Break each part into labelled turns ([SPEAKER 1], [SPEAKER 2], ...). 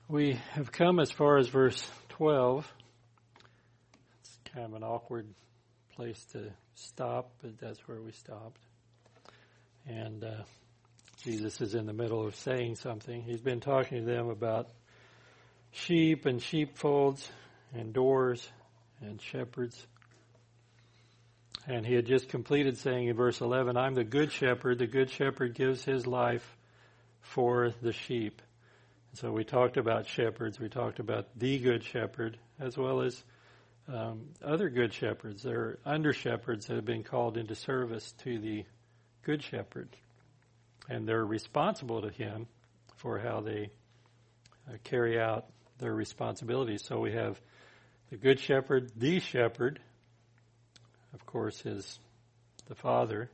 [SPEAKER 1] We have come as far as verse 12. It's kind of an awkward place to stop, but that's where we stopped. And Jesus is in the middle of saying something. He's been talking to them about sheep and sheepfolds and doors and shepherds. And he had just completed saying in verse 11, I'm the good shepherd. The good shepherd gives his life for the sheep. So we talked about shepherds. We talked about the good shepherd as well as other good shepherds. There are under shepherds that have been called into service to the good shepherd. And they're responsible to him for how they carry out their responsibilities. So we have the good shepherd, the shepherd, of course, is the Father,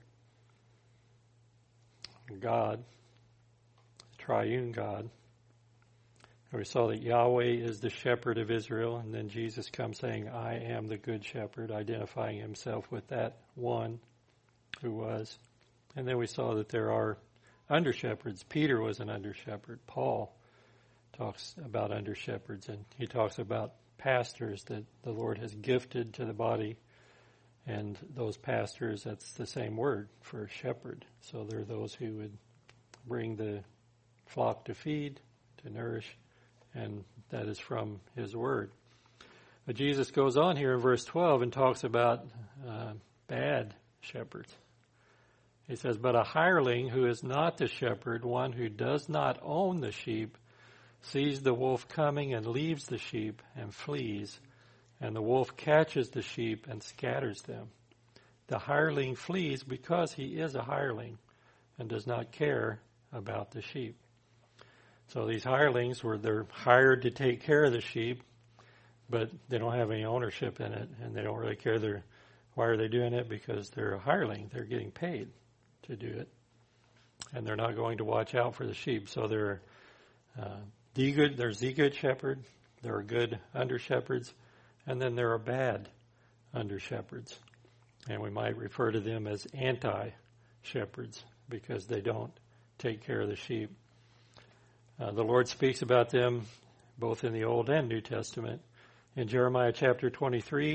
[SPEAKER 1] God, the triune God. We saw that Yahweh is the shepherd of Israel, and then Jesus comes saying, I am the good shepherd, identifying himself with that one who was. And then we saw that there are under shepherds. Peter was an under shepherd. Paul talks about under shepherds, and he talks about pastors that the Lord has gifted to the body. And those pastors, that's the same word for shepherd. So they're those who would bring the flock to feed, to nourish, and that is from his word. But Jesus goes on here in verse 12 and talks about bad shepherds. He says, but a hireling who is not the shepherd, one who does not own the sheep, sees the wolf coming and leaves the sheep and flees, and the wolf catches the sheep and scatters them. The hireling flees because he is a hireling and does not care about the sheep. So these hirelings they're hired to take care of the sheep, but they don't have any ownership in it, and they don't really care. Why are they doing it? Because they're a hireling. They're getting paid to do it, and they're not going to watch out for the sheep. So there's the good shepherd, there are good under shepherds, and then there are bad under shepherds, and we might refer to them as anti-shepherds because they don't take care of the sheep. The Lord speaks about them both in the Old and New Testament. In Jeremiah chapter 23,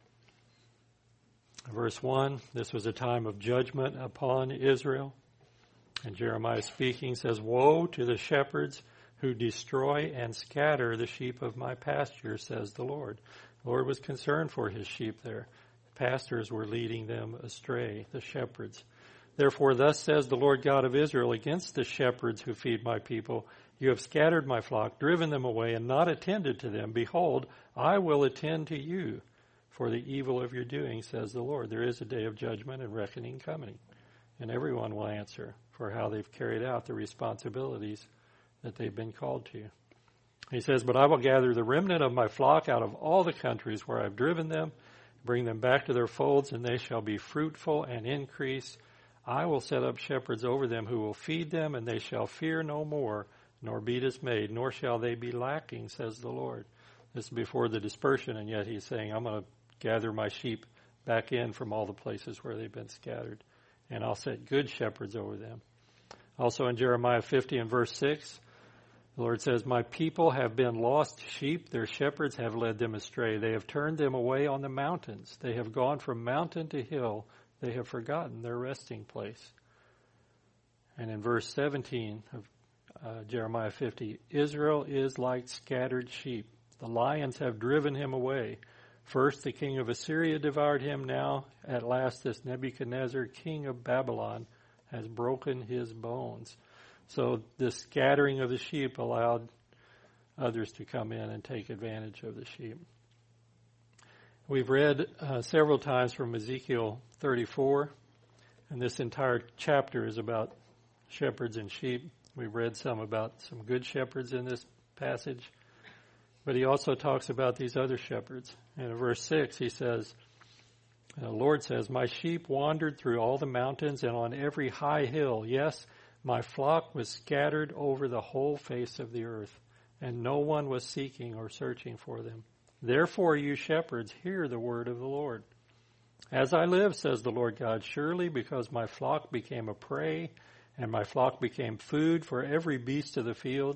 [SPEAKER 1] verse 1, this was a time of judgment upon Israel. And Jeremiah speaking says, woe to the shepherds who destroy and scatter the sheep of my pasture, says the Lord. The Lord was concerned for his sheep there. The pastors were leading them astray, the shepherds. Therefore, thus says the Lord God of Israel against the shepherds who feed my people, you have scattered my flock, driven them away, and not attended to them. Behold, I will attend to you for the evil of your doing, says the Lord. There is a day of judgment and reckoning coming, and everyone will answer for how they've carried out the responsibilities that they've been called to. He says, but I will gather the remnant of my flock out of all the countries where I've driven them, bring them back to their folds, and they shall be fruitful and increase. I will set up shepherds over them who will feed them, and they shall fear no more, nor be dismayed, nor shall they be lacking, says the Lord. This is before the dispersion, and yet he's saying, I'm going to gather my sheep back in from all the places where they've been scattered, and I'll set good shepherds over them. Also in Jeremiah 50 and verse 6, the Lord says, my people have been lost sheep. Their shepherds have led them astray. They have turned them away on the mountains. They have gone from mountain to hill. They have forgotten their resting place. And in verse 17 of Jeremiah 50, Israel is like scattered sheep. The lions have driven him away. First the king of Assyria devoured him. Now at last this Nebuchadnezzar, king of Babylon, has broken his bones. So this scattering of the sheep allowed others to come in and take advantage of the sheep. We've read several times from Ezekiel 34, and this entire chapter is about shepherds and sheep. We've read some about some good shepherds in this passage, but he also talks about these other shepherds. And in verse 6 he says, the Lord says, my sheep wandered through all the mountains and on every high hill. Yes, my flock was scattered over the whole face of the earth, and no one was seeking or searching for them. Therefore, you shepherds, hear the word of the Lord. As I live, says the Lord God, surely because my flock became a prey, and my flock became food for every beast of the field,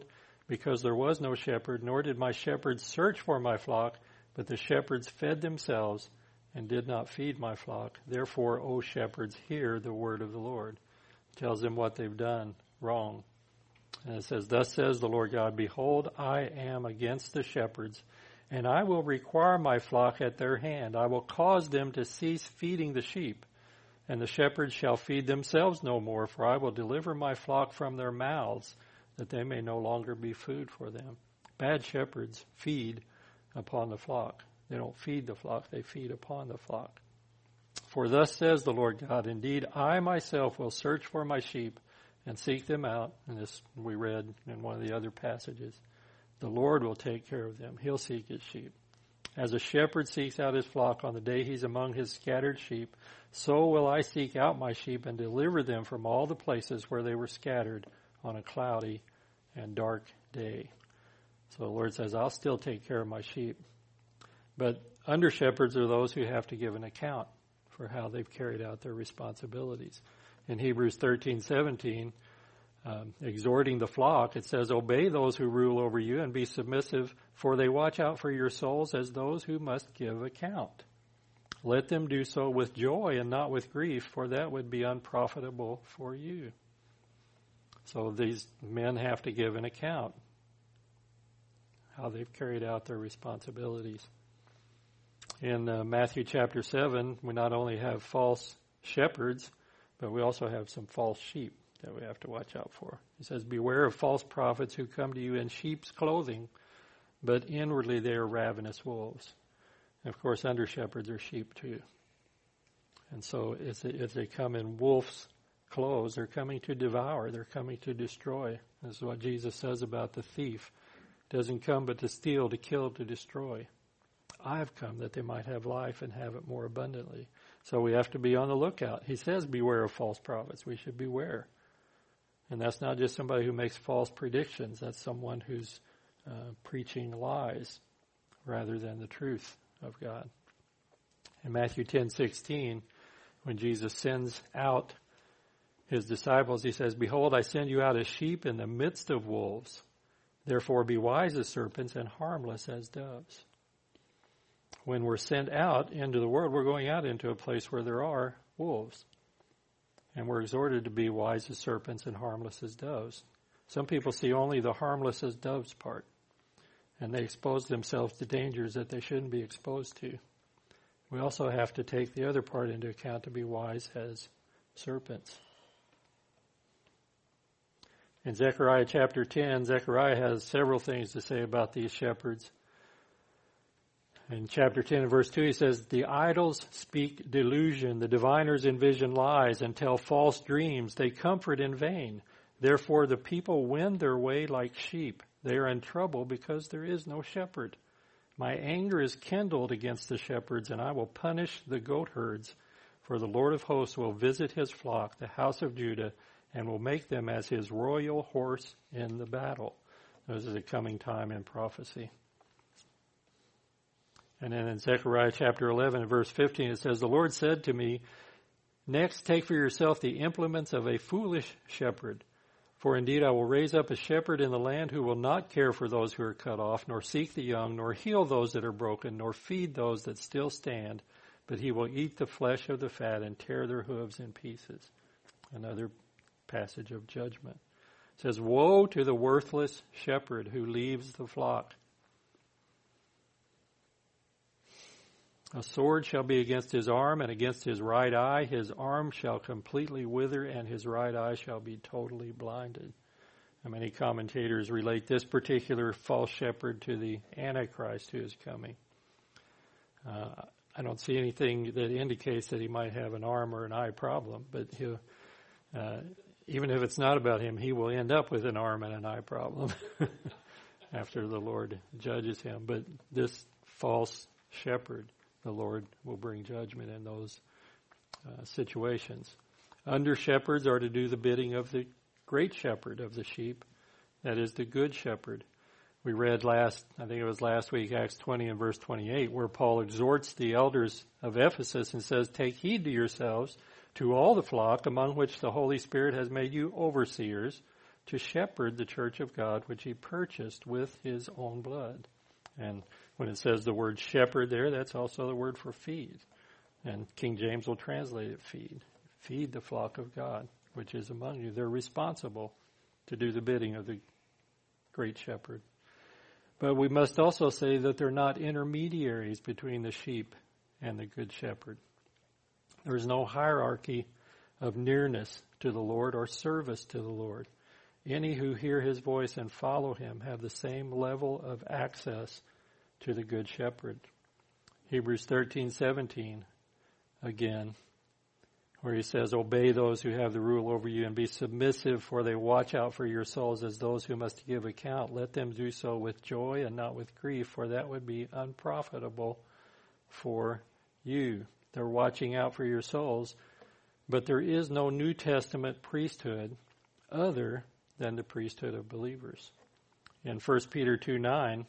[SPEAKER 1] because there was no shepherd, nor did my shepherds search for my flock, but the shepherds fed themselves and did not feed my flock. Therefore, O shepherds, hear the word of the Lord. It tells them what they've done wrong. And it says, Thus says the Lord God, Behold, I am against the shepherds, and I will require my flock at their hand. I will cause them to cease feeding the sheep, and the shepherds shall feed themselves no more, for I will deliver my flock from their mouths, that they may no longer be food for them. Bad shepherds feed upon the flock. They don't feed the flock, they feed upon the flock. For thus says the Lord God, Indeed, I myself will search for my sheep and seek them out. And this we read in one of the other passages. The Lord will take care of them. He'll seek his sheep. As a shepherd seeks out his flock on the day he's among his scattered sheep, so will I seek out my sheep and deliver them from all the places where they were scattered on a cloudy and dark day. So the Lord says, I'll still take care of my sheep. But under shepherds are those who have to give an account for how they've carried out their responsibilities. In Hebrews 13:17, exhorting the flock, it says, Obey those who rule over you and be submissive, for they watch out for your souls as those who must give account. Let them do so with joy and not with grief, for that would be unprofitable for you. So these men have to give an account how they've carried out their responsibilities. In Matthew chapter 7, we not only have false shepherds, but we also have some false sheep that we have to watch out for. He says, Beware of false prophets who come to you in sheep's clothing, but inwardly they are ravenous wolves. And of course, under shepherds are sheep too. And so if they come in wolf's clothes, they're coming to devour, they're coming to destroy. This is what Jesus says about the thief. Doesn't come but to steal, to kill, to destroy. I've come that they might have life and have it more abundantly. So we have to be on the lookout. He says, beware of false prophets. We should beware. And that's not just somebody who makes false predictions. That's someone who's preaching lies rather than the truth of God. In Matthew 10:16, when Jesus sends out his disciples, he says, Behold, I send you out as sheep in the midst of wolves. Therefore be wise as serpents and harmless as doves. When we're sent out into the world, we're going out into a place where there are wolves. And we're exhorted to be wise as serpents and harmless as doves. Some people see only the harmless as doves part, and they expose themselves to dangers that they shouldn't be exposed to. We also have to take the other part into account to be wise as serpents. In Zechariah chapter 10, Zechariah has several things to say about these shepherds. In chapter 10 and verse 2, he says, The idols speak delusion, the diviners envision lies and tell false dreams. They comfort in vain. Therefore the people wend their way like sheep. They are in trouble because there is no shepherd. My anger is kindled against the shepherds, and I will punish the goat herds. For the Lord of hosts will visit his flock, the house of Judah, and will make them as his royal horse in the battle. This is a coming time in prophecy. And then in Zechariah chapter 11 and verse 15, it says, The Lord said to me, Next take for yourself the implements of a foolish shepherd. For indeed I will raise up a shepherd in the land who will not care for those who are cut off, nor seek the young, nor heal those that are broken, nor feed those that still stand, but he will eat the flesh of the fat and tear their hooves in pieces. Another passage of judgment. It says, Woe to the worthless shepherd who leaves the flock. A sword shall be against his arm and against his right eye. His arm shall completely wither and his right eye shall be totally blinded. And many commentators relate this particular false shepherd to the Antichrist who is coming. I don't see anything that indicates that he might have an arm or an eye problem, but he'll, even if it's not about him, he will end up with an arm and an eye problem after the Lord judges him. But this false shepherd, the Lord will bring judgment in those situations. Under shepherds are to do the bidding of the great shepherd of the sheep, that is the good shepherd. We read last week, Acts 20 and verse 28, where Paul exhorts the elders of Ephesus and says, Take heed to yourselves, to all the flock among which the Holy Spirit has made you overseers, to shepherd the church of God, which he purchased with his own blood. And when it says the word shepherd there, that's also the word for feed. And King James will translate it feed. Feed the flock of God, which is among you. They're responsible to do the bidding of the great shepherd. But we must also say that they're not intermediaries between the sheep and the good shepherd. There is no hierarchy of nearness to the Lord or service to the Lord. Any who hear his voice and follow him have the same level of access to the good shepherd. Hebrews 13:17 again, where he says, obey those who have the rule over you and be submissive, for they watch out for your souls as those who must give account. Let them do so with joy and not with grief, for that would be unprofitable for you. They're watching out for your souls, but there is no New Testament priesthood other than the priesthood of believers. In 1 Peter 2:9,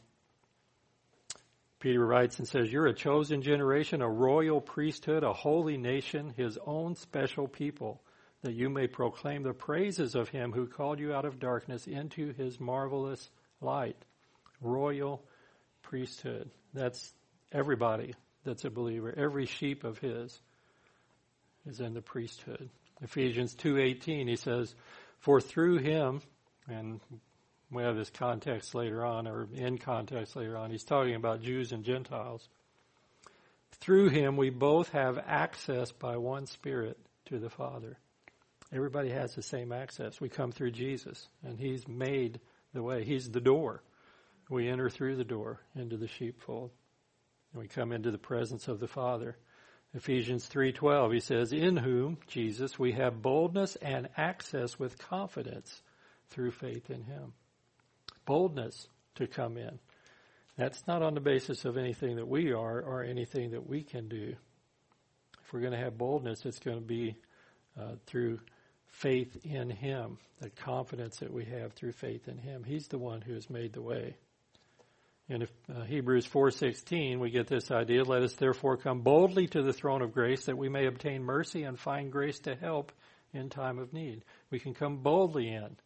[SPEAKER 1] Peter writes and says, you're a chosen generation, a royal priesthood, a holy nation, his own special people, that you may proclaim the praises of him who called you out of darkness into his marvelous light. Royal priesthood. That's everybody that's a believer. Every sheep of his is in the priesthood. Ephesians 2:18, he says, for through him, and we have this context later on, or in context later on, he's talking about Jews and Gentiles. Through him we both have access by one Spirit to the Father. Everybody has the same access. We come through Jesus, and he's made the way. He's the door. We enter through the door into the sheepfold, and we come into the presence of the Father. Ephesians 3:12, he says, in whom, Jesus, we have boldness and access with confidence through faith in him. Boldness to come in. That's not on the basis of anything that we are or anything that we can do. If we're going to have boldness, it's going to be through faith in him, the confidence that we have through faith in him. He's the one who has made the way. In Hebrews 4:16, we get this idea, let us therefore come boldly to the throne of grace that we may obtain mercy and find grace to help in time of need. We can come boldly in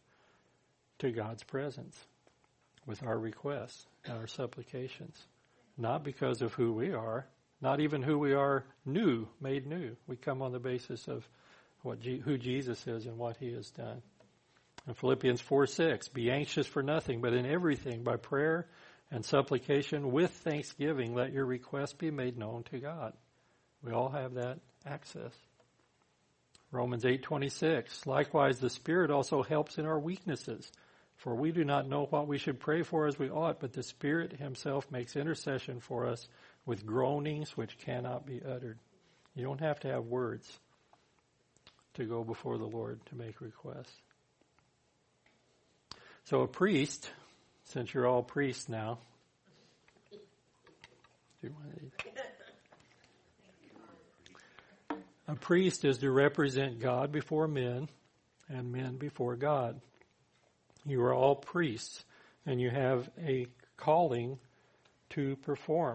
[SPEAKER 1] to God's presence with our requests and our supplications, not because of who we are, not even who we are made new. We come on the basis of who Jesus is and what he has done. In Philippians 4:6, be anxious for nothing, but in everything by prayer and supplication with thanksgiving, let your requests be made known to God. We all have that access. Romans 8:26, likewise the Spirit also helps in our weaknesses, for we do not know what we should pray for as we ought, but the Spirit himself makes intercession for us with groanings which cannot be uttered. You don't have to have words to go before the Lord to make requests. So a priest, since you're all priests now, a priest is to represent God before men and men before God. You are all priests, and you have a calling to perform.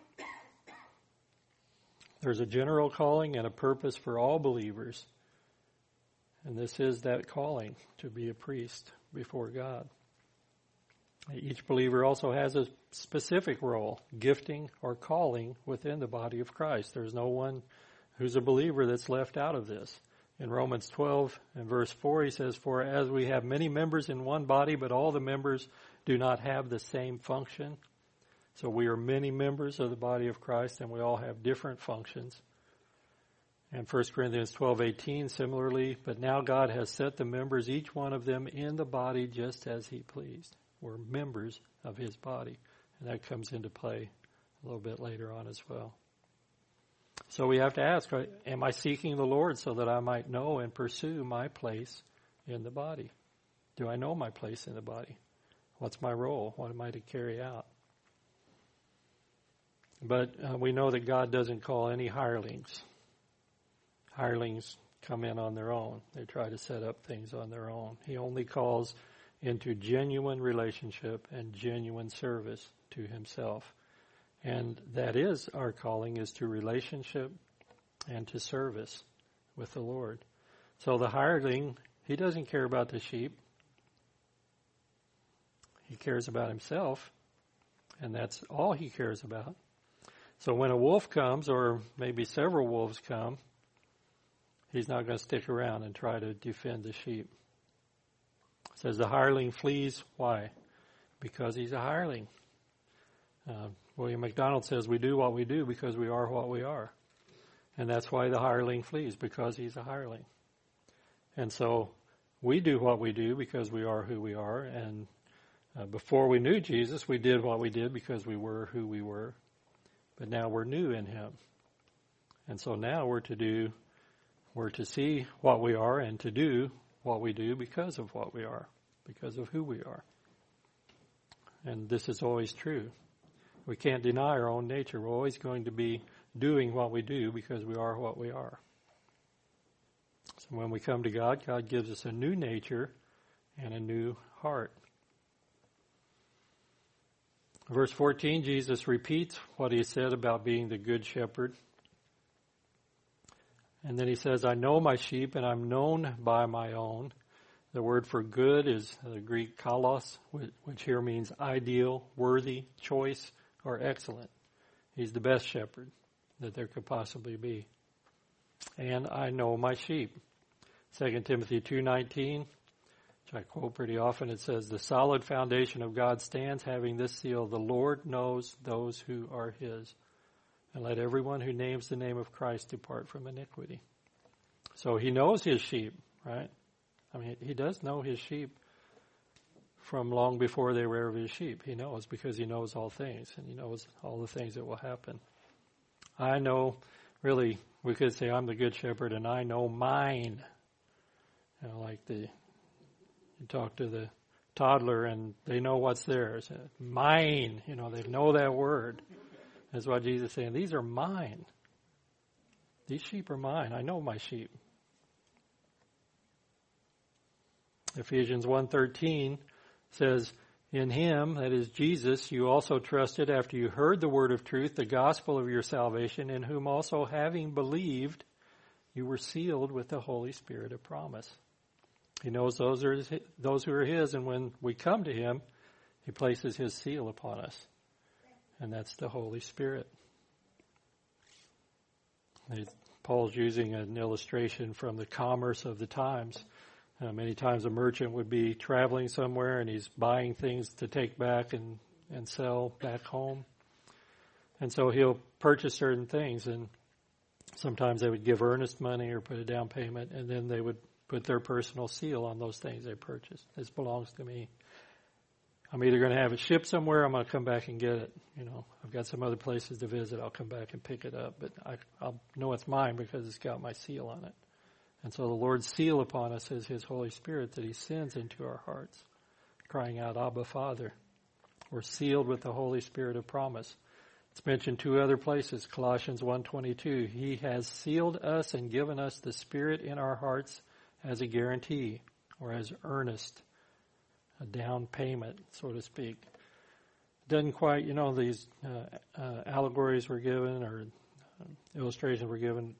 [SPEAKER 1] There's a general calling and a purpose for all believers, and this is that calling to be a priest before God. Each believer also has a specific role, gifting or calling within the body of Christ. There's no one who's a believer that's left out of this. In Romans 12 and verse 4, he says, for as we have many members in one body, but all the members do not have the same function. So we are many members of the body of Christ, and we all have different functions. And 1 Corinthians 12:18, similarly, but now God has set the members, each one of them, in the body just as he pleased. We're members of his body. And that comes into play a little bit later on as well. So we have to ask, am I seeking the Lord so that I might know and pursue my place in the body? Do I know my place in the body? What's my role? What am I to carry out? But we know that God doesn't call any hirelings. Hirelings come in on their own. They try to set up things on their own. He only calls into genuine relationship and genuine service to himself. And that is our calling, is to relationship and to service with the Lord. So the hireling, he doesn't care about the sheep. He cares about himself, and that's all he cares about. So when a wolf comes, or maybe several wolves come, he's not going to stick around and try to defend the sheep. It says the hireling flees. Why? Because he's a hireling. William MacDonald says we do what we do because we are what we are. And that's why the hireling flees, because he's a hireling. And so we do what we do because we are who we are. And before we knew Jesus, we did what we did because we were who we were. But now we're new in him. And so now we're to see what we are and to do what we do because of what we are, because of who we are. And this is always true. We can't deny our own nature. We're always going to be doing what we do because we are what we are. So when we come to God, God gives us a new nature and a new heart. Verse 14, Jesus repeats what he said about being the good shepherd. And then he says, I know my sheep and I'm known by my own. The word for good is the Greek kalos, which here means ideal, worthy, choice, or excellent. He's the best shepherd that there could possibly be. And I know my sheep. 2 Timothy 2:19, which I quote pretty often, it says, the solid foundation of God stands having this seal, the Lord knows those who are his. And let everyone who names the name of Christ depart from iniquity. So he knows his sheep, right? I mean, he does know his sheep from long before they were ever his sheep. He knows because he knows all things, and he knows all the things that will happen. I know, really, we could say I'm the good shepherd, and I know mine. You know, like you talk to the toddler, and they know what's theirs. Mine, they know that word. That's what Jesus is saying. These are mine. These sheep are mine. I know my sheep. Ephesians 1:13 says, in him, that is Jesus, you also trusted after you heard the word of truth, the gospel of your salvation, in whom also having believed, you were sealed with the Holy Spirit of promise. He knows those who are his, and when we come to him, he places his seal upon us. And that's the Holy Spirit. Paul's using an illustration from the commerce of the times. Many times a merchant would be traveling somewhere and he's buying things to take back and sell back home. And so he'll purchase certain things, and sometimes they would give earnest money or put a down payment, and then they would put their personal seal on those things they purchased. This belongs to me. I'm either going to have it shipped somewhere, or I'm going to come back and get it. I've got some other places to visit. I'll come back and pick it up, but I'll know it's mine because it's got my seal on it. And so the Lord's seal upon us is his Holy Spirit that he sends into our hearts, crying out, Abba, Father. We're sealed with the Holy Spirit of promise. It's mentioned two other places, Colossians 1:22. He has sealed us and given us the Spirit in our hearts as a guarantee, or as earnest, a down payment, so to speak. Doesn't quite, these allegories were given, or illustrations were given,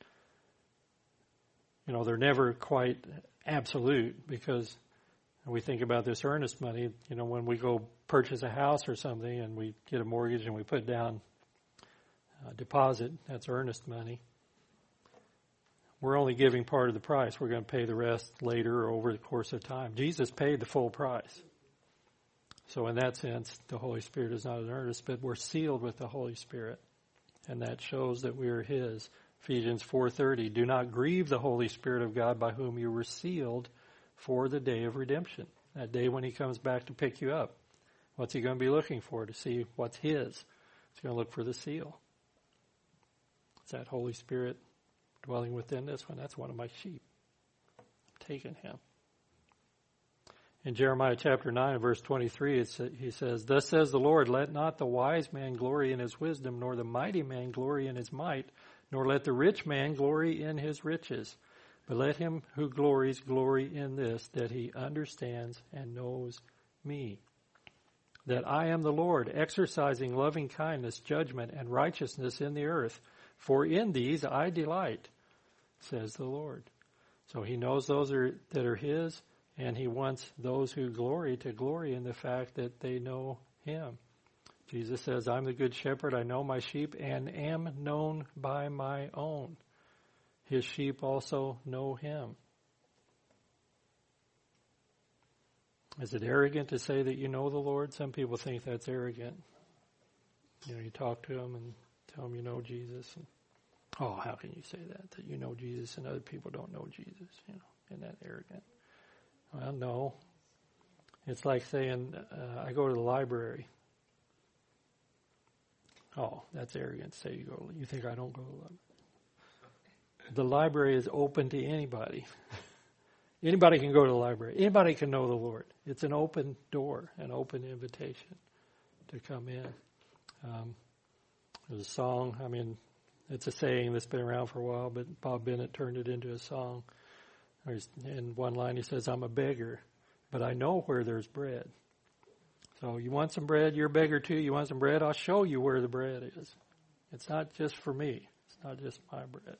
[SPEAKER 1] they're never quite absolute, because we think about this earnest money, when we go purchase a house or something and we get a mortgage and we put down a deposit, that's earnest money. We're only giving part of the price. We're going to pay the rest later or over the course of time. Jesus paid the full price. So in that sense, the Holy Spirit is not an earnest, but we're sealed with the Holy Spirit. And that shows that we are his. Ephesians 4:30, do not grieve the Holy Spirit of God by whom you were sealed for the day of redemption. That day when he comes back to pick you up. What's he going to be looking for? To see what's his. He's going to look for the seal. It's that Holy Spirit dwelling within this one. That's one of my sheep. I'm taking him. In Jeremiah chapter 9, verse 23, he says, thus says the Lord, let not the wise man glory in his wisdom, nor the mighty man glory in his might, nor let the rich man glory in his riches. But let him who glories glory in this, that he understands and knows me. That I am the Lord, exercising loving kindness, judgment, and righteousness in the earth. For in these I delight, says the Lord. So he knows those that are his. And he wants those who glory to glory in the fact that they know him. Jesus says, I'm the good shepherd. I know my sheep and am known by my own. His sheep also know him. Is it arrogant to say that you know the Lord? Some people think that's arrogant. You talk to them and tell them you know Jesus. And, how can you say that you know Jesus and other people don't know Jesus? Isn't that arrogant? Well, no. It's like saying, I go to the library. Oh, that's arrogant to say you think I don't go to the library. The library is open to anybody. Anybody can go to the library. Anybody can know the Lord. It's an open door, an open invitation to come in. There's a song, it's a saying that's been around for a while, but Bob Bennett turned it into a song. In one line he says, I'm a beggar, but I know where there's bread. So you want some bread? You're a beggar too. You want some bread? I'll show you where the bread is. It's not just for me. It's not just my bread.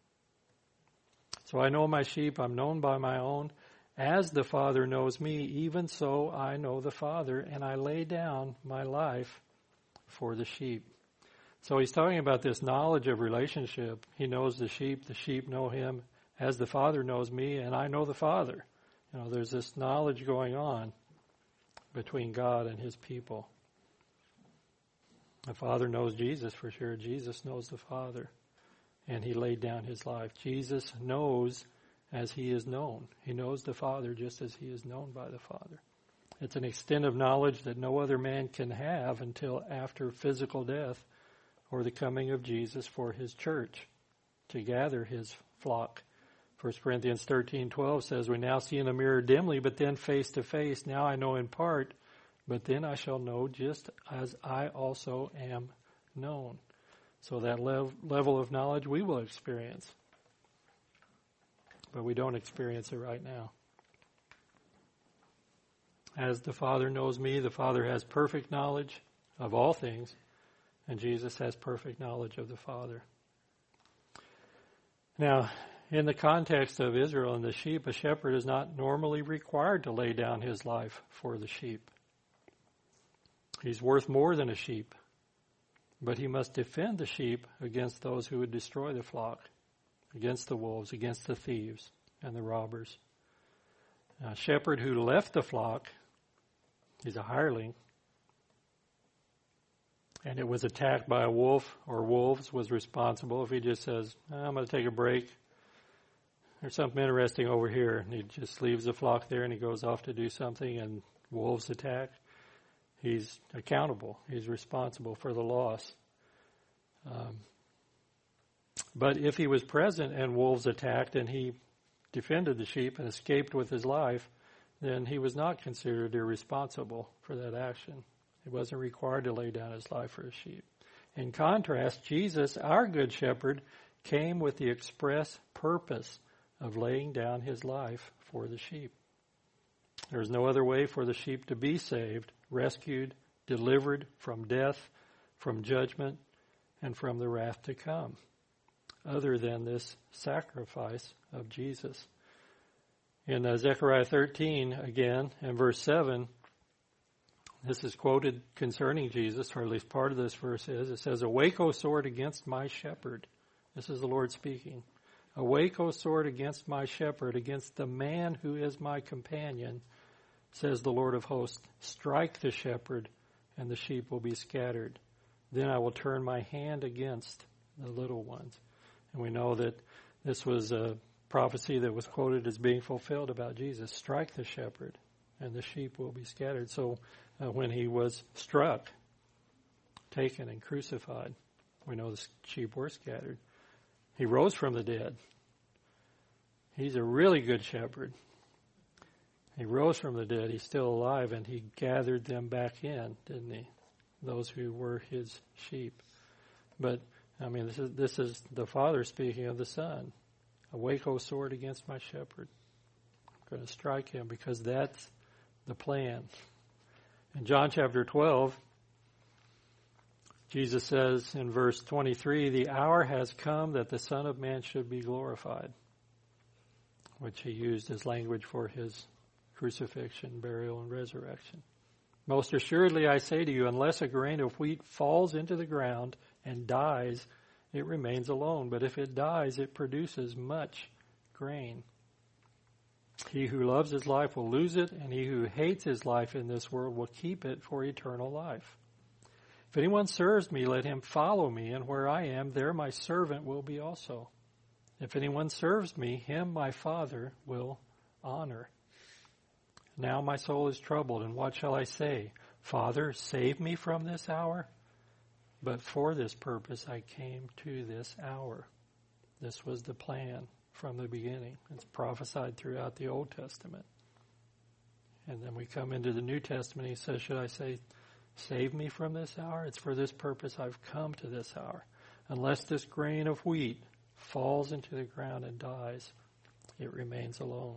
[SPEAKER 1] So I know my sheep. I'm known by my own. As the Father knows me, even so I know the Father, and I lay down my life for the sheep. So he's talking about this knowledge of relationship. He knows the sheep know him, as the Father knows me, and I know the Father. There's this knowledge going on between God and his people. The Father knows Jesus for sure. Jesus knows the Father, and he laid down his life. Jesus knows as he is known. He knows the Father just as he is known by the Father. It's an extent of knowledge that no other man can have until after physical death or the coming of Jesus for his church to gather his flock. 1 Corinthians 13:12 says, we now see in a mirror dimly, but then face to face. Now I know in part, but then I shall know just as I also am known. So that level of knowledge we will experience. But we don't experience it right now. As the Father knows me, the Father has perfect knowledge of all things, and Jesus has perfect knowledge of the Father. Now, in the context of Israel and the sheep, a shepherd is not normally required to lay down his life for the sheep. He's worth more than a sheep, but he must defend the sheep against those who would destroy the flock, against the wolves, against the thieves and the robbers. A shepherd who left the flock, he's a hireling, and it was attacked by a wolf or wolves, was responsible. If he just says, I'm going to take a break, there's something interesting over here, and he just leaves the flock there and he goes off to do something and wolves attack, he's accountable. He's responsible for the loss. But if he was present and wolves attacked and he defended the sheep and escaped with his life, then he was not considered irresponsible for that action. He wasn't required to lay down his life for his sheep. In contrast, Jesus, our good shepherd, came with the express purpose of laying down his life for the sheep. There is no other way for the sheep to be saved, rescued, delivered from death, from judgment, and from the wrath to come, other than this sacrifice of Jesus. In Zechariah 13, again, in verse 7, this is quoted concerning Jesus, or at least part of this verse is, it says, Awake, O sword, against my shepherd. This is the Lord speaking. Awake, O sword, against my shepherd, against the man who is my companion, says the Lord of hosts. Strike the shepherd, and the sheep will be scattered. Then I will turn my hand against the little ones. And we know that this was a prophecy that was quoted as being fulfilled about Jesus. Strike the shepherd, and the sheep will be scattered. So when he was struck, taken, and crucified, we know the sheep were scattered. He rose from the dead. He's a really good shepherd. He rose from the dead. He's still alive, and he gathered them back in, didn't he? Those who were his sheep. But, this is the Father speaking of the Son. Awake, O sword, against my shepherd. I'm going to strike him because that's the plan. In John chapter 12, Jesus says in verse 23, the hour has come that the Son of Man should be glorified, which he used as language for his crucifixion, burial, and resurrection. Most assuredly I say to you, unless a grain of wheat falls into the ground and dies, it remains alone. But if it dies, it produces much grain. He who loves his life will lose it, and he who hates his life in this world will keep it for eternal life. If anyone serves me, let him follow me, and where I am, there my servant will be also. If anyone serves me, him my Father will honor. Now my soul is troubled, and what shall I say? Father, save me from this hour? But for this purpose I came to this hour. This was the plan from the beginning. It's prophesied throughout the Old Testament. And then we come into the New Testament. He says, should I say, save me from this hour? It's for this purpose I've come to this hour. Unless this grain of wheat falls into the ground and dies, it remains alone.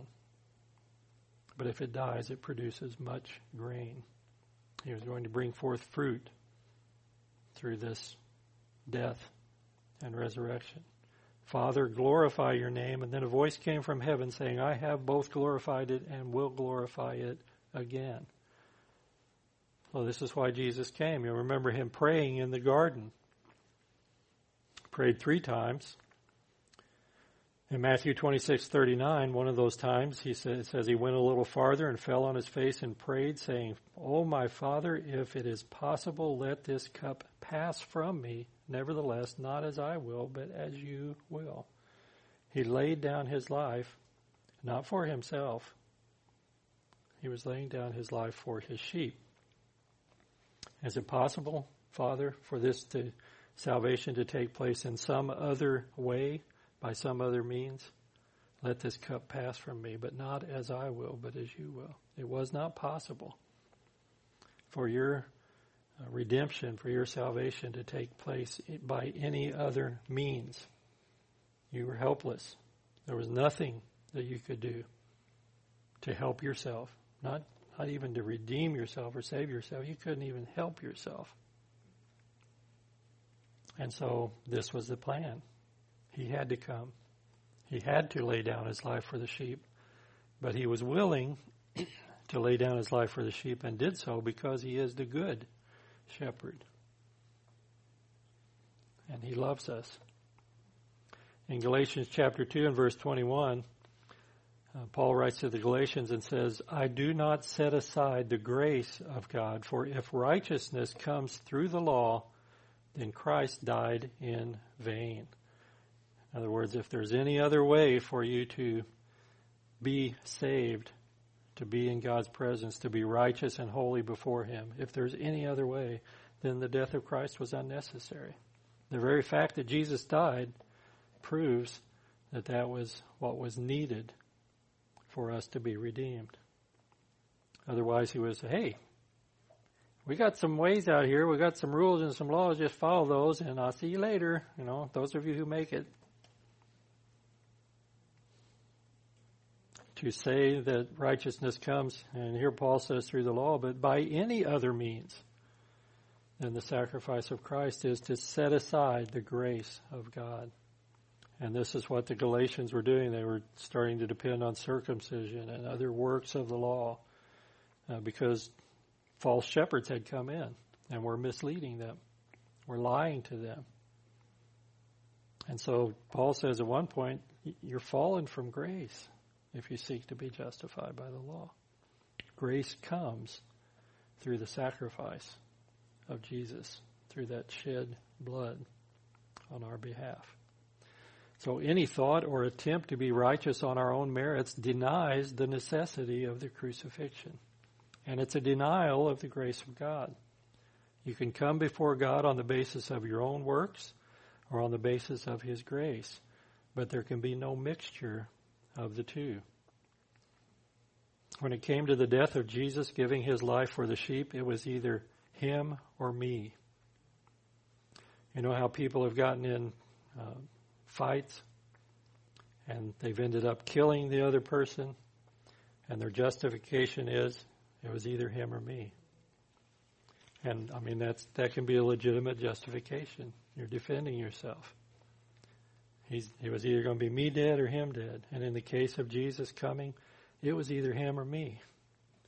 [SPEAKER 1] But if it dies, it produces much grain. He was going to bring forth fruit through this death and resurrection. Father, glorify your name. And then a voice came from heaven saying, I have both glorified it and will glorify it again. Well, this is why Jesus came. You remember him praying in the garden. Prayed 3 times. In Matthew 26:39, one of those times, it says he went a little farther and fell on his face and prayed, saying, O my Father, if it is possible, let this cup pass from me. Nevertheless, not as I will, but as you will. He laid down his life, not for himself. He was laying down his life for his sheep. Is it possible, Father, for this salvation to take place in some other way, by some other means? Let this cup pass from me, but not as I will, but as you will. It was not possible for your redemption, for your salvation to take place by any other means. You were helpless. There was nothing that you could do to help yourself, not even to redeem yourself or save yourself. You couldn't even help yourself. And so this was the plan. He had to come. He had to lay down his life for the sheep. But he was willing to lay down his life for the sheep and did so because he is the good shepherd. And he loves us. In Galatians chapter 2 and verse 21, Paul writes to the Galatians and says, I do not set aside the grace of God, for if righteousness comes through the law, then Christ died in vain. In other words, if there's any other way for you to be saved, to be in God's presence, to be righteous and holy before him, if there's any other way, then the death of Christ was unnecessary. The very fact that Jesus died proves that that was what was needed for us to be redeemed. Otherwise, he would say, hey, we got some ways out here, we got some rules and some laws, just follow those, and I'll see you later. Those of you who make it. To say that righteousness comes, and here Paul says through the law, but by any other means than the sacrifice of Christ, is to set aside the grace of God. And this is what the Galatians were doing. They were starting to depend on circumcision and other works of the law because false shepherds had come in and were misleading them, were lying to them. And so Paul says at one point, you're fallen from grace if you seek to be justified by the law. Grace comes through the sacrifice of Jesus, through that shed blood on our behalf. So any thought or attempt to be righteous on our own merits denies the necessity of the crucifixion. And it's a denial of the grace of God. You can come before God on the basis of your own works or on the basis of his grace, but there can be no mixture of the two. When it came to the death of Jesus giving his life for the sheep, it was either him or me. You know how people have gotten in fights and they've ended up killing the other person, and their justification is it was either him or me. And I mean that can be a legitimate justification. You're defending yourself. It was either going to be me dead or him dead. And in the case of Jesus coming, it was either him or me.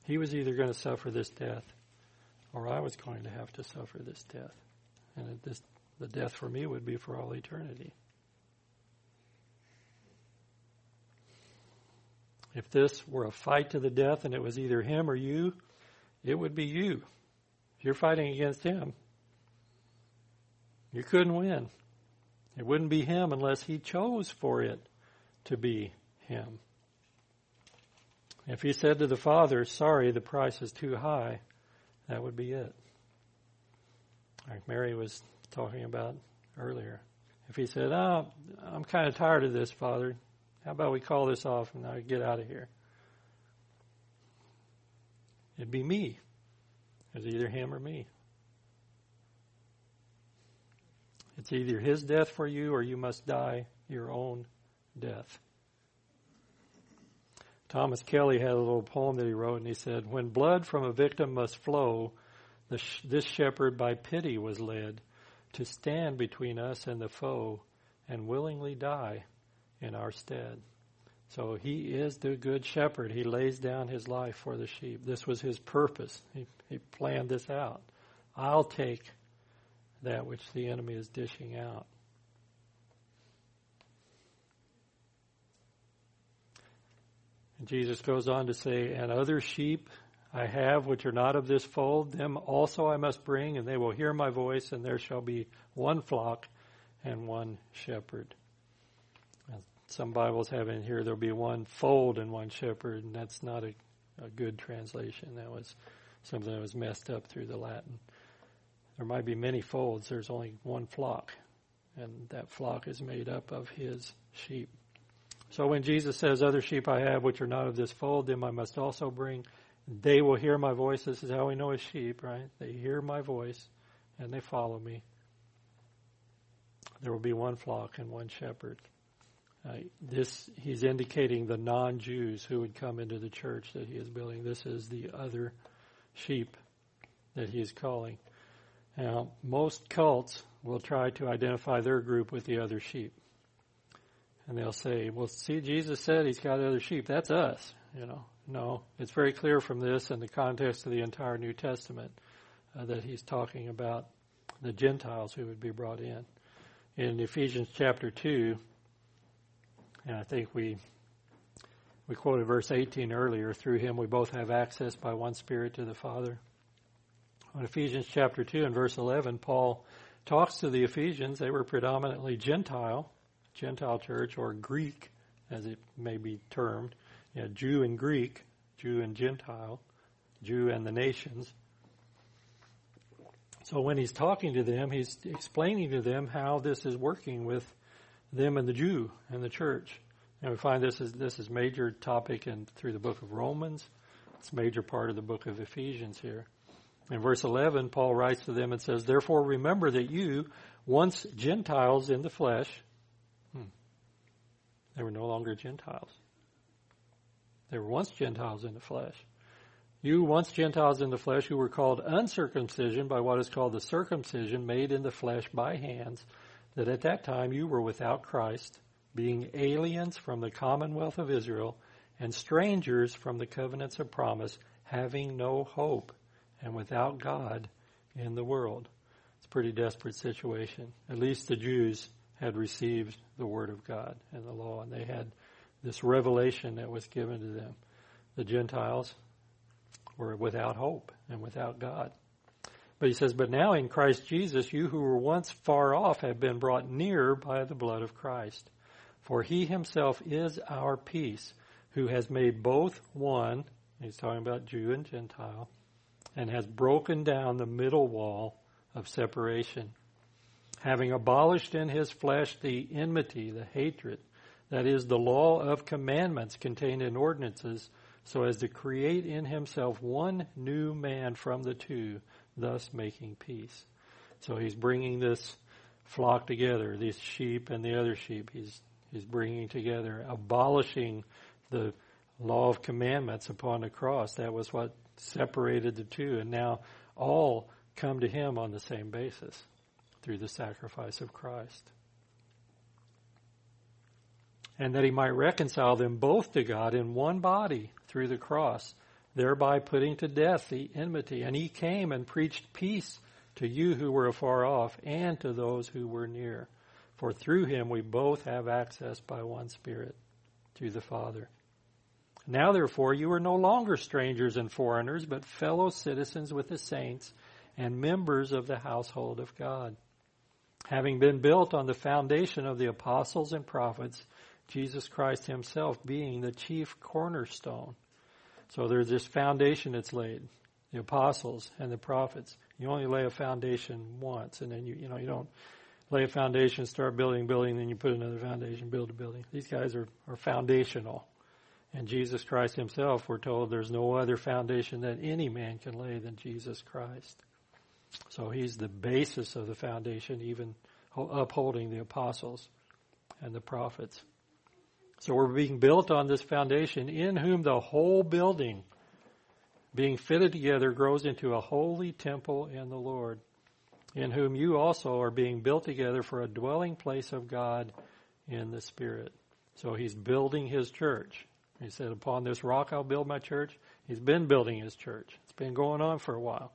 [SPEAKER 1] He was either going to suffer this death, or I was going to have to suffer this death. And the death for me would be for all eternity. If this were a fight to the death and it was either him or you, it would be you. If you're fighting against him, you couldn't win. It wouldn't be him unless he chose for it to be him. If he said to the Father, sorry, the price is too high, that would be it. Like Mary was talking about earlier. If he said, I'm kind of tired of this, Father. How about we call this off and I get out of here? It'd be me. It's either him or me. It's either his death for you or you must die your own death. Thomas Kelly had a little poem that he wrote, and he said, when blood from a victim must flow, this shepherd by pity was led to stand between us and the foe and willingly die in our stead. So he is the good shepherd. He lays down his life for the sheep. This was his purpose. He planned this out. I'll take that which the enemy is dishing out. And Jesus goes on to say, and other sheep I have which are not of this fold, them also I must bring, and they will hear my voice, and there shall be one flock and one shepherd. Some Bibles have in here there'll be one fold and one shepherd, and that's not a good translation. That was something that was messed up through the Latin. There might be many folds. There's only one flock, and that flock is made up of his sheep. So when Jesus says, other sheep I have which are not of this fold, them I must also bring. They will hear my voice. This is how we know as sheep, right? They hear my voice, and they follow me. There will be one flock and one shepherd. He's indicating the non-Jews who would come into the church that he is building. This is the other sheep that he is calling. Now, most cults will try to identify their group with the other sheep. And they'll say, well, see, Jesus said he's got other sheep. That's us, No, it's very clear from this and the context of the entire New Testament that he's talking about the Gentiles who would be brought in. In Ephesians chapter 2, and I think we quoted verse 18 earlier, through him we both have access by one Spirit to the Father. In Ephesians chapter 2 and verse 11, Paul talks to the Ephesians. They were predominantly Gentile church, or Greek, as it may be termed. Jew and Greek, Jew and Gentile, Jew and the nations. So when he's talking to them, he's explaining to them how this is working with them and the Jew and the church. And we find this is major topic through the book of Romans. It's a major part of the book of Ephesians here. In verse 11, Paul writes to them and says, therefore remember that you, once Gentiles in the flesh, they were no longer Gentiles. They were once Gentiles in the flesh. You, once Gentiles in the flesh, who were called uncircumcision by what is called the circumcision made in the flesh by hands, that at that time you were without Christ, being aliens from the commonwealth of Israel and strangers from the covenants of promise, having no hope and without God in the world. It's a pretty desperate situation. At least the Jews had received the word of God and the law, and they had this revelation that was given to them. The Gentiles were without hope and without God. But he says, but now in Christ Jesus, you who were once far off have been brought near by the blood of Christ. For he himself is our peace, who has made both one, he's talking about Jew and Gentile, and has broken down the middle wall of separation, having abolished in his flesh the enmity, the hatred, that is the law of commandments contained in ordinances, so as to create in himself one new man from the two, thus making peace. So he's bringing this flock together, these sheep and the other sheep. He's bringing together, abolishing the law of commandments upon the cross. That was what separated the two, and now all come to him on the same basis through the sacrifice of Christ. And that he might reconcile them both to God in one body through the cross, thereby putting to death the enmity. And he came and preached peace to you who were afar off and to those who were near. For through him we both have access by one Spirit to the Father. Now therefore you are no longer strangers and foreigners, but fellow citizens with the saints and members of the household of God, having been built on the foundation of the apostles and prophets, Jesus Christ himself being the chief cornerstone. So there's this foundation that's laid, the apostles and the prophets. You only lay a foundation once, and then you don't lay a foundation, start building, then you put another foundation, build a building. These guys are foundational. And Jesus Christ himself, we're told there's no other foundation that any man can lay than Jesus Christ. So he's the basis of the foundation, even upholding the apostles and the prophets. So we're being built on this foundation, in whom the whole building, being fitted together, grows into a holy temple in the Lord, in whom you also are being built together for a dwelling place of God in the Spirit. So he's building his church. He said, upon this rock I'll build my church. He's been building his church. It's been going on for a while.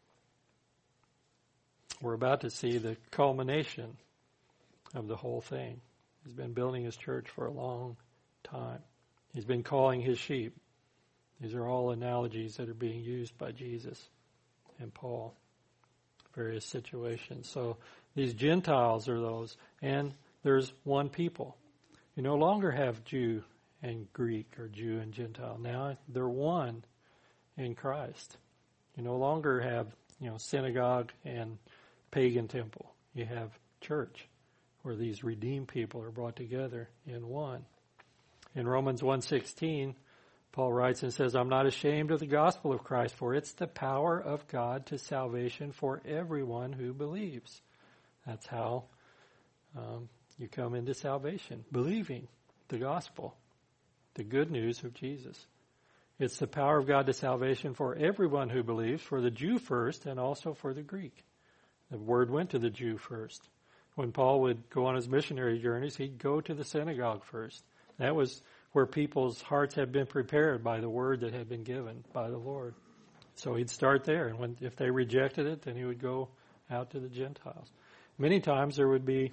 [SPEAKER 1] We're about to see the culmination of the whole thing. He's been building his church for a long time. He's been calling his sheep. These are all analogies that are being used by Jesus and Paul. Various situations. So these Gentiles are those. And there's one people. You no longer have Jew and Greek or Jew and Gentile. Now they're one in Christ. You no longer have, synagogue and pagan temple. You have church, where these redeemed people are brought together in one. In Romans 1:16, Paul writes and says, I'm not ashamed of the gospel of Christ, for it's the power of God to salvation for everyone who believes. That's how you come into salvation, believing the gospel, the good news of Jesus. It's the power of God to salvation for everyone who believes, for the Jew first and also for the Greek. The word went to the Jew first. When Paul would go on his missionary journeys, he'd go to the synagogue first. That was where people's hearts had been prepared by the word that had been given by the Lord. So he'd start there, and if they rejected it, then he would go out to the Gentiles. Many times there would be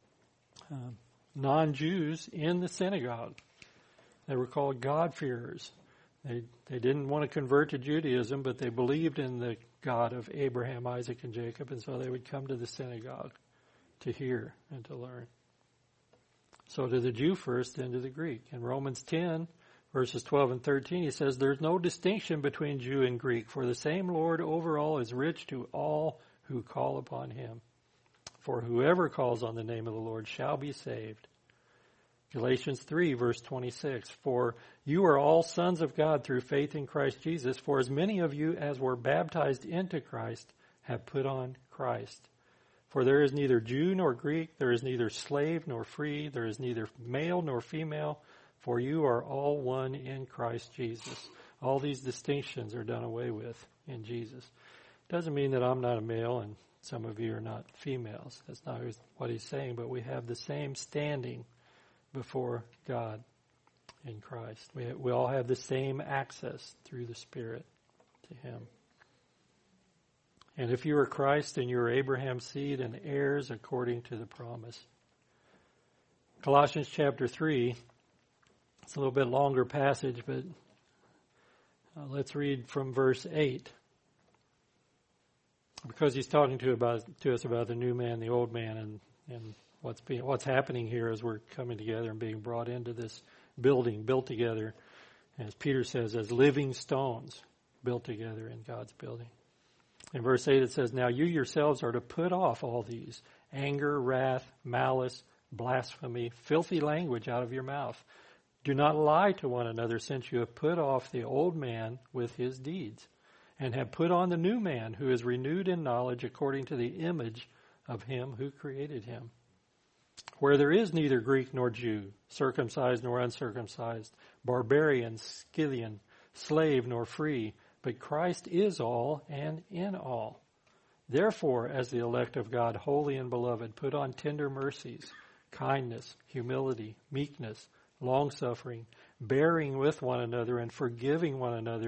[SPEAKER 1] non-Jews in the synagogue. They were called God-fearers. They didn't want to convert to Judaism, but they believed in the God of Abraham, Isaac, and Jacob, and so they would come to the synagogue to hear and to learn. So to the Jew first, then to the Greek. In Romans 10, verses 12 and 13, he says, there's no distinction between Jew and Greek, for the same Lord over all is rich to all who call upon him. For whoever calls on the name of the Lord shall be saved. Galatians 3, verse 26, for you are all sons of God through faith in Christ Jesus, for as many of you as were baptized into Christ have put on Christ. For there is neither Jew nor Greek, there is neither slave nor free, there is neither male nor female, for you are all one in Christ Jesus. All these distinctions are done away with in Jesus. Doesn't mean that I'm not a male and some of you are not females. That's not what he's saying, but we have the same standing before God in Christ. We all have the same access through the Spirit to him. And if you are Christ, then you are Abraham's seed and heirs according to the promise. Colossians chapter 3, it's a little bit longer passage, but let's read from verse 8. Because he's talking to us about the new man, the old man, and what's happening here as we're coming together and being brought into this building, built together, as Peter says, as living stones built together in God's building. In verse 8 it says, now you yourselves are to put off all these, anger, wrath, malice, blasphemy, filthy language out of your mouth. Do not lie to one another, since you have put off the old man with his deeds, and have put on the new man, who is renewed in knowledge according to the image of him who created him. Where there is neither Greek nor Jew, circumcised nor uncircumcised, barbarian, Scythian, slave nor free, but Christ is all and in all. Therefore, as the elect of God, holy and beloved, put on tender mercies, kindness, humility, meekness, long-suffering, bearing with one another and forgiving one another.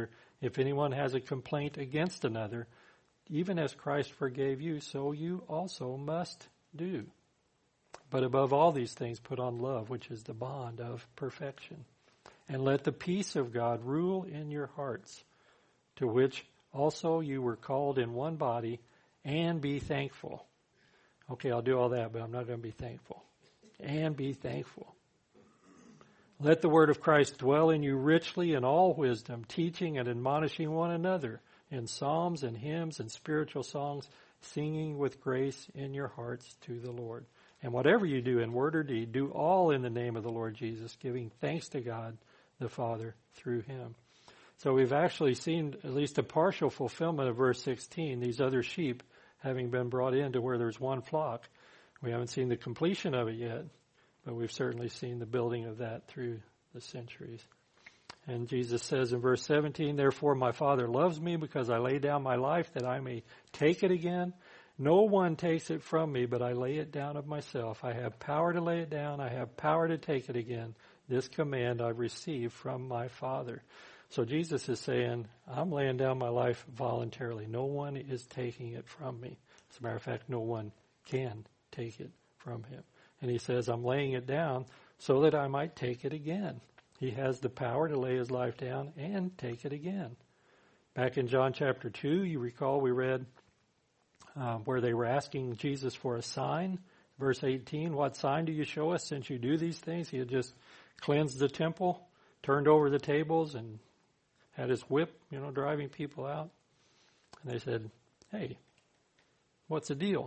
[SPEAKER 1] If anyone has a complaint against another, even as Christ forgave you, so you also must do. But above all these things, put on love, which is the bond of perfection. And let the peace of God rule in your hearts, to which also you were called in one body, and be thankful. Okay, I'll do all that, but I'm not going to be thankful. And be thankful. Let the word of Christ dwell in you richly in all wisdom, teaching and admonishing one another in psalms and hymns and spiritual songs, singing with grace in your hearts to the Lord. And whatever you do in word or deed, do all in the name of the Lord Jesus, giving thanks to God the Father through him. So we've actually seen at least a partial fulfillment of verse 16, these other sheep having been brought in to where there's one flock. We haven't seen the completion of it yet, but we've certainly seen the building of that through the centuries. And Jesus says in verse 17, therefore my Father loves me because I lay down my life that I may take it again. No one takes it from me, but I lay it down of myself. I have power to lay it down. I have power to take it again. This command I've received from my Father. So Jesus is saying, I'm laying down my life voluntarily. No one is taking it from me. As a matter of fact, no one can take it from him. And he says, I'm laying it down so that I might take it again. He has the power to lay his life down and take it again. Back in John chapter 2, you recall we read where they were asking Jesus for a sign. Verse 18, what sign do you show us since you do these things? He had just cleansed the temple, turned over the tables, and had his whip, driving people out. And they said, hey, what's the deal?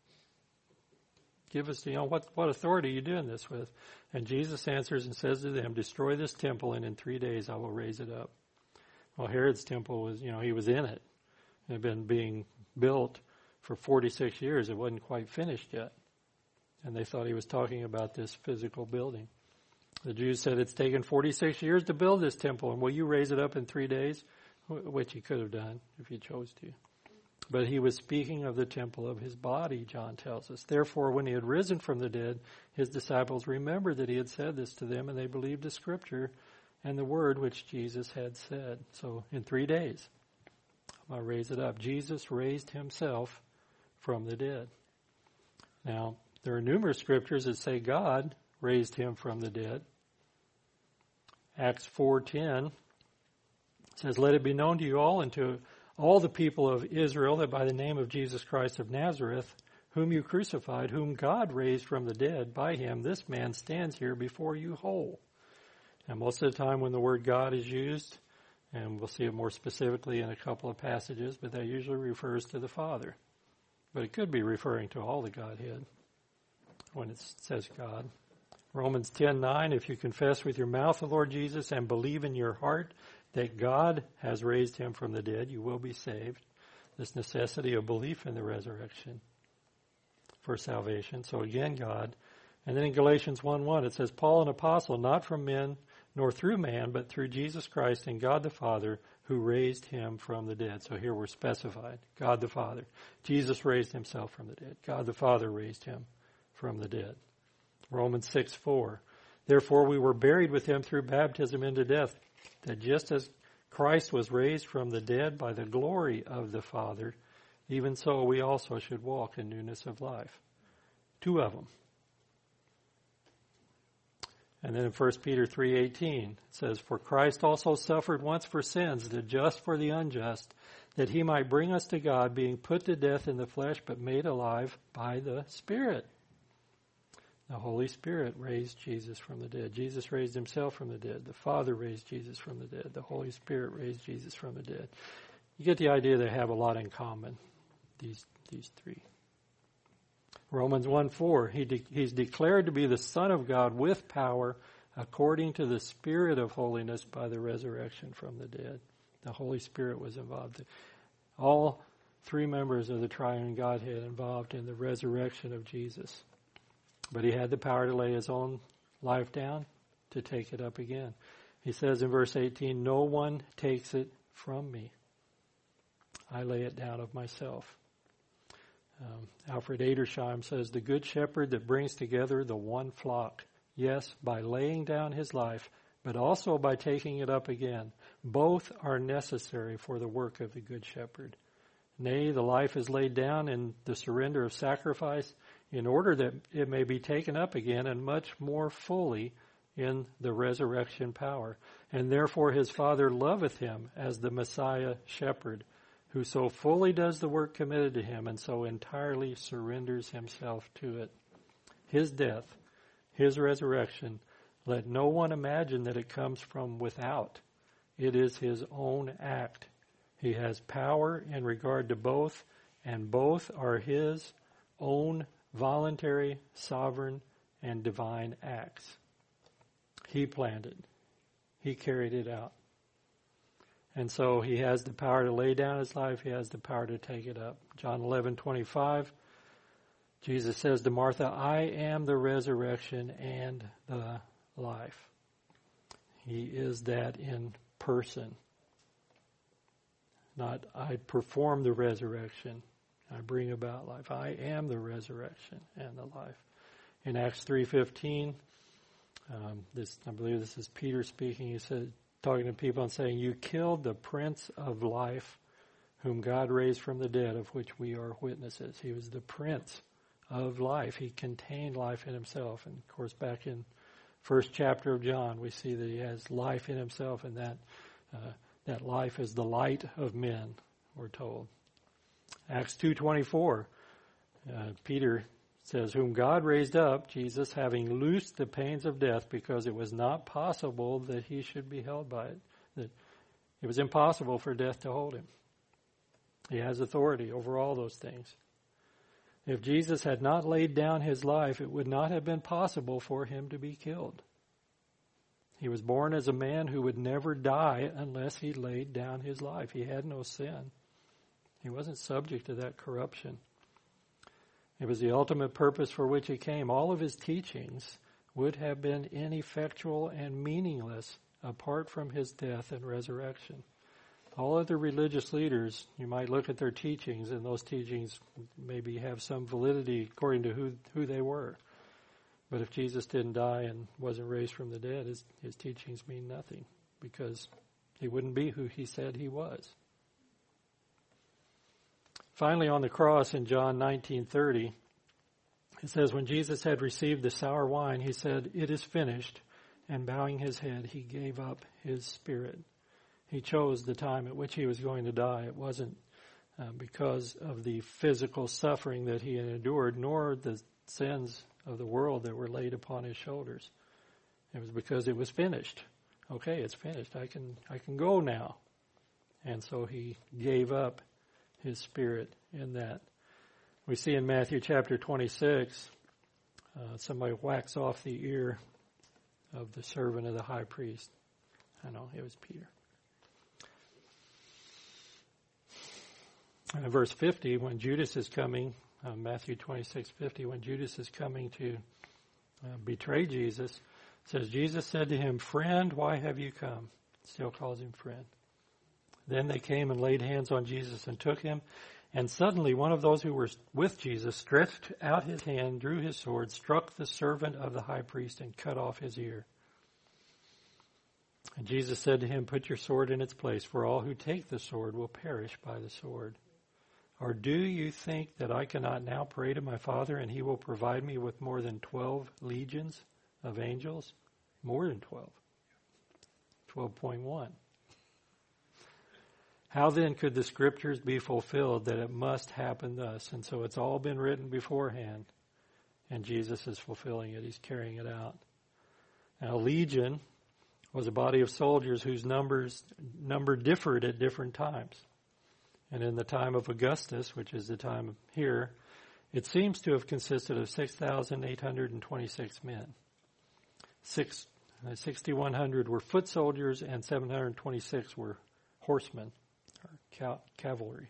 [SPEAKER 1] Give us, what authority are you doing this with? And Jesus answers and says to them, destroy this temple, and in 3 days I will raise it up. Well, Herod's temple was, he was in it. It had been being built for 46 years. It wasn't quite finished yet. And they thought he was talking about this physical building. The Jews said, it's taken 46 years to build this temple, and will you raise it up in 3 days? Which he could have done if he chose to. But he was speaking of the temple of his body, John tells us. Therefore, when he had risen from the dead, his disciples remembered that he had said this to them, and they believed the scripture and the word which Jesus had said. So in 3 days, I'll raise it up. Jesus raised himself from the dead. Now, there are numerous scriptures that say God raised him from the dead. Acts 4:10 says, let it be known to you all and to all the people of Israel that by the name of Jesus Christ of Nazareth, whom you crucified, whom God raised from the dead, by him this man stands here before you whole. And most of the time when the word God is used, and we'll see it more specifically in a couple of passages, but that usually refers to the Father. But it could be referring to all the Godhead when it says God. Romans 10:9, if you confess with your mouth the Lord Jesus and believe in your heart that God has raised him from the dead, you will be saved. This necessity of belief in the resurrection for salvation. So again, God. And then in Galatians 1:1, it says, Paul, an apostle, not from men nor through man, but through Jesus Christ and God the Father, who raised him from the dead. So here we're specified. God the Father. Jesus raised himself from the dead. God the Father raised him from the dead. Romans 6:4, therefore we were buried with him through baptism into death, that just as Christ was raised from the dead by the glory of the Father, even so we also should walk in newness of life. 2 of them. And then in 1 Peter 3:18, it says, for Christ also suffered once for sins, the just for the unjust, that he might bring us to God, being put to death in the flesh, but made alive by the Spirit. The Holy Spirit raised Jesus from the dead. Jesus raised himself from the dead. The Father raised Jesus from the dead. The Holy Spirit raised Jesus from the dead. You get the idea they have a lot in common, these three. Romans 1:4, he's declared to be the Son of God with power according to the Spirit of holiness by the resurrection from the dead. The Holy Spirit was involved. All 3 members of the triune Godhead involved in the resurrection of Jesus. But he had the power to lay his own life down, to take it up again. He says in verse 18, no one takes it from me. I lay it down of myself. Alfred Edersheim says, the good shepherd that brings together the one flock, yes, by laying down his life, but also by taking it up again. Both are necessary for the work of the Good Shepherd. Nay, the life is laid down in the surrender of sacrifice in order that it may be taken up again and much more fully in the resurrection power. And therefore his Father loveth him as the Messiah shepherd, who so fully does the work committed to him and so entirely surrenders himself to it. His death, his resurrection, let no one imagine that it comes from without. It is his own act. He has power in regard to both, and both are his own voluntary, sovereign, and divine acts. He planned it. He carried it out. And so he has the power to lay down his life. He has the power to take it up. John 11:25, Jesus says to Martha, I am the resurrection and the life. He is that in person. Not I perform the resurrection. I bring about life. I am the resurrection and the life. In Acts 3:15, I believe this is Peter speaking. He said, talking to people and saying, you killed the Prince of Life, whom God raised from the dead, of which we are witnesses. He was the Prince of Life. He contained life in himself. And of course, back in first chapter of John, we see that he has life in himself, and that life is the light of men, we're told. Acts 2:24, Peter says, whom God raised up, Jesus, having loosed the pains of death, because it was not possible that he should be held by it. That it was impossible for death to hold him. He has authority over all those things. If Jesus had not laid down his life, it would not have been possible for him to be killed. He was born as a man who would never die unless he laid down his life. He had no sin. He wasn't subject to that corruption. It was the ultimate purpose for which he came. All of his teachings would have been ineffectual and meaningless apart from his death and resurrection. All other religious leaders, you might look at their teachings, and those teachings maybe have some validity according to who they were. But if Jesus didn't die and wasn't raised from the dead, his teachings mean nothing, because he wouldn't be who he said he was. Finally, on the cross in John 19:30, it says, when Jesus had received the sour wine, he said, it is finished, and bowing his head, he gave up his spirit. He chose the time at which he was going to die. It wasn't because of the physical suffering that he had endured, nor the sins of the world that were laid upon his shoulders. It was because it was finished. Okay, it's finished. I can go now. And so he gave up his spirit in that. We see in Matthew chapter 26, somebody whacks off the ear of the servant of the high priest. I know, it was Peter. And in verse 50, when Judas is coming, Matthew 26:50, when Judas is coming to betray Jesus, it says, Jesus said to him, friend, why have you come? Still calls him friend. Then they came and laid hands on Jesus and took him. And suddenly one of those who were with Jesus stretched out his hand, drew his sword, struck the servant of the high priest, and cut off his ear. And Jesus said to him, put your sword in its place, for all who take the sword will perish by the sword. Or do you think that I cannot now pray to my Father, and he will provide me with more than 12 legions of angels? More than 12. 12.1. How then could the scriptures be fulfilled that it must happen thus? And so it's all been written beforehand, and Jesus is fulfilling it. He's carrying it out. Now, legion was a body of soldiers whose number differed at different times. And in the time of Augustus, which is the time here, it seems to have consisted of 6,826 men. 6,100 were foot soldiers, and 726 were horsemen, or cavalry.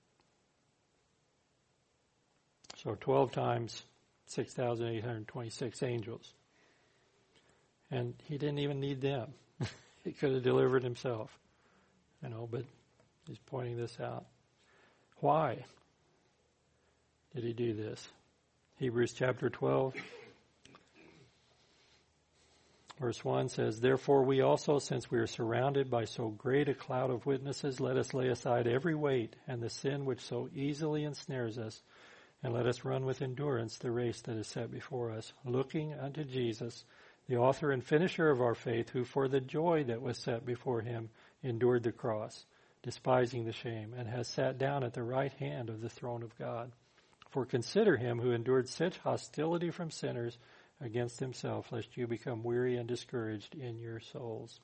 [SPEAKER 1] So 12 times 6,826 angels. And he didn't even need them. He could have delivered himself. But he's pointing this out. Why did he do this? Hebrews chapter 12, Verse 1 says, "Therefore we also, since we are surrounded by so great a cloud of witnesses, let us lay aside every weight and the sin which so easily ensnares us, and let us run with endurance the race that is set before us, looking unto Jesus, the author and finisher of our faith, who for the joy that was set before him endured the cross, despising the shame, and has sat down at the right hand of the throne of God. For consider him who endured such hostility from sinners against himself, lest you become weary and discouraged in your souls."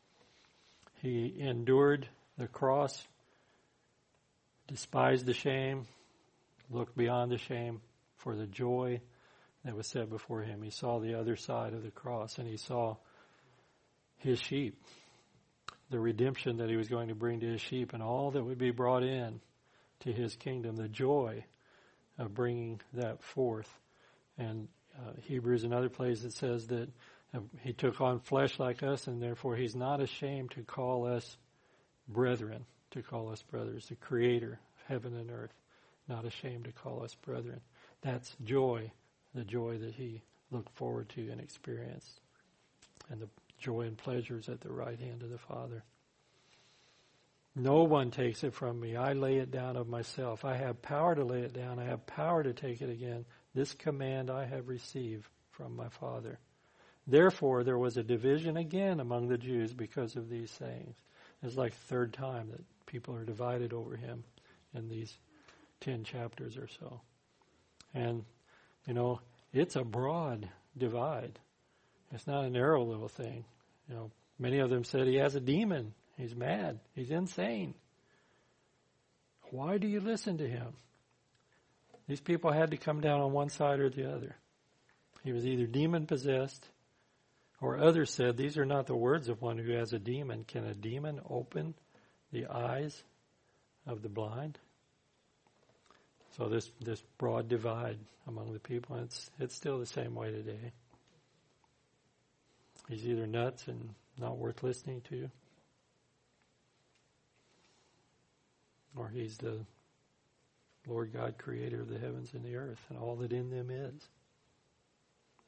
[SPEAKER 1] He endured the cross, despised the shame, looked beyond the shame for the joy that was set before him. He saw the other side of the cross, and he saw his sheep, the redemption that he was going to bring to his sheep, and all that would be brought in to his kingdom, the joy of bringing that forth. And Hebrews, another place that says that he took on flesh like us, and therefore he's not ashamed to call us brethren, to call us brothers, the creator of heaven and earth, not ashamed to call us brethren. That's joy, the joy that he looked forward to and experienced, and the joy and pleasures at the right hand of the Father. "No one takes it from me. I lay it down of myself. I have power to lay it down. I have power to take it again. This command I have received from my Father." Therefore, there was a division again among the Jews because of these sayings. It's like the third time that people are divided over him in these 10 chapters or so. And, it's a broad divide. It's not a narrow little thing. Many of them said he has a demon. He's mad. He's insane. Why do you listen to him? These people had to come down on one side or the other. He was either demon-possessed, or others said, "These are not the words of one who has a demon. Can a demon open the eyes of the blind?" So this broad divide among the people, and it's still the same way today. He's either nuts and not worth listening to, or he's the Lord God, creator of the heavens and the earth, and all that in them is.